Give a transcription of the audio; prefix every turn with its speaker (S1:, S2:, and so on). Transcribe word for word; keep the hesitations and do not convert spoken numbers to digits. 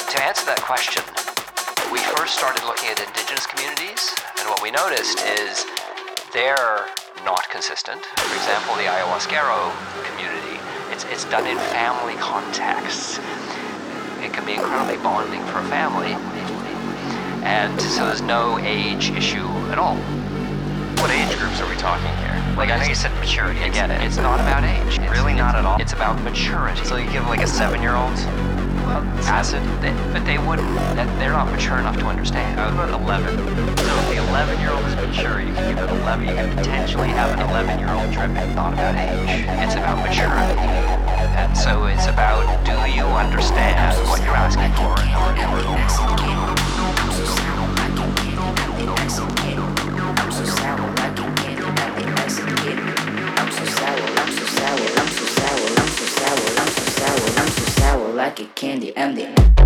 S1: To answer that question, we first started looking at indigenous communities, and what we noticed is they're not consistent. For example, the Ayahuasquero community, it's, it's done in family contexts. It can be incredibly bonding for a family, and so there's no age issue at all.
S2: What age groups are we talking here? Like, I know you said maturity, I get it.
S1: It's not about age. It's,
S2: Really not
S1: it's,
S2: at all?
S1: It's about maturity.
S2: So you give like a seven-year-old
S1: Well,
S2: acid?
S1: They, but they wouldn't, that, they're not mature enough to understand.
S2: How about eleven? So if the eleven-year-old is mature, you can give it eleven, you can potentially have an eleven-year-old tripping.
S1: Not about age. It's about maturity. And so it's about, do you understand what you're asking for?
S3: Like a candy, I'm the